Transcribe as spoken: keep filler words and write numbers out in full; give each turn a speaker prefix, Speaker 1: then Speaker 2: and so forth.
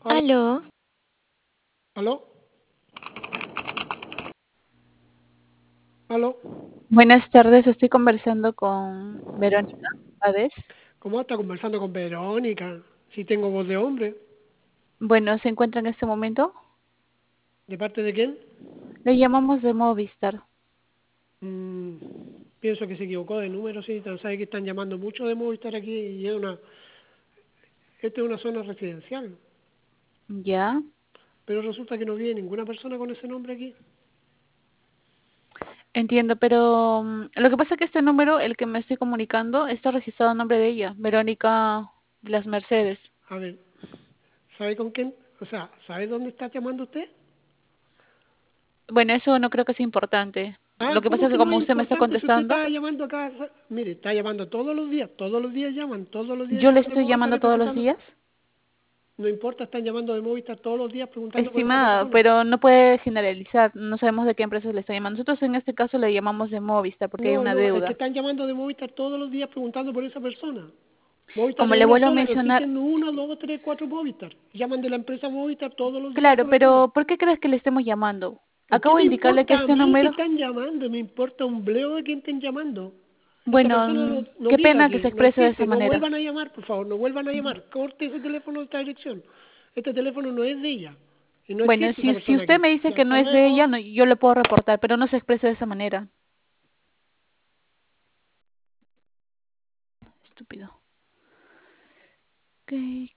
Speaker 1: Hola,
Speaker 2: Aló,
Speaker 1: aló, aló.
Speaker 3: Buenas tardes, estoy conversando con Verónica Pávez.
Speaker 1: ¿Cómo está conversando con Verónica? Si tengo voz de hombre.
Speaker 3: Bueno, ¿se encuentra en este momento?
Speaker 1: ¿De parte de quién?
Speaker 3: Le llamamos de Movistar.
Speaker 1: Mm, pienso que se equivocó de número, sí. Sabe que están llamando mucho de Movistar aquí y es una, esta es una zona residencial.
Speaker 3: Ya,
Speaker 1: Pero resulta que no vive ninguna persona con ese nombre aquí.
Speaker 3: entiendo, pero mm, lo que pasa es que este número, el que me estoy comunicando, está registrado a nombre de ella, Verónica de las Mercedes.
Speaker 1: A ver, ¿sabe con quién? O sea, ¿sabe dónde está llamando usted?
Speaker 3: Bueno, eso no creo que sea importante.
Speaker 1: Ah,
Speaker 3: Lo que pasa
Speaker 1: ¿cómo
Speaker 3: es que
Speaker 1: que no es
Speaker 3: como usted me está
Speaker 1: importante si usted
Speaker 3: contestando,
Speaker 1: está llamando acá? Mire, está llamando todos los días, todos los días llaman, todos los días
Speaker 3: yo le
Speaker 1: llaman de
Speaker 3: estoy
Speaker 1: Movistar
Speaker 3: llamando
Speaker 1: y
Speaker 3: todos los
Speaker 1: preguntando.
Speaker 3: días.
Speaker 1: No importa, están llamando de Movistar todos los días preguntando por esa
Speaker 3: Estimada,
Speaker 1: persona.
Speaker 3: pero no puede generalizar, no sabemos de qué empresa le está llamando. Nosotros en este caso le llamamos de Movistar porque hay
Speaker 1: No,
Speaker 3: una
Speaker 1: no, es que
Speaker 3: deuda.
Speaker 1: están llamando de Movistar todos los días preguntando por esa persona. Movistar
Speaker 3: Como
Speaker 1: es
Speaker 3: le
Speaker 1: una
Speaker 3: vuelvo a
Speaker 1: sola, no
Speaker 3: mencionar,
Speaker 1: existen uno, dos, tres, cuatro Movistar. Llaman de la empresa Movistar todos los días
Speaker 3: claro,
Speaker 1: por el tema.
Speaker 3: pero ¿por qué crees que le estemos llamando?
Speaker 1: ¿Por qué
Speaker 3: Acabo
Speaker 1: me
Speaker 3: de indicarle que
Speaker 1: importa a
Speaker 3: este
Speaker 1: mí que
Speaker 3: número,
Speaker 1: están llamando? Me importa un bleo de quién estén llamando. Esta
Speaker 3: bueno,
Speaker 1: persona
Speaker 3: mm,
Speaker 1: no, no
Speaker 3: qué
Speaker 1: vive
Speaker 3: pena que
Speaker 1: aquí,
Speaker 3: se
Speaker 1: no
Speaker 3: exprese de esa
Speaker 1: existe. No
Speaker 3: manera.
Speaker 1: vuelvan a llamar, por favor, no vuelvan a llamar. Corte ese teléfono de esta dirección. Este teléfono no es de ella. Y no
Speaker 3: Bueno,
Speaker 1: existe esa
Speaker 3: si, si
Speaker 1: persona
Speaker 3: usted
Speaker 1: aquí.
Speaker 3: me dice
Speaker 1: Ya,
Speaker 3: que no
Speaker 1: hasta
Speaker 3: es de ella,
Speaker 1: luego.
Speaker 3: no, yo le puedo reportar, pero no se exprese de esa manera. Estúpido. Ok,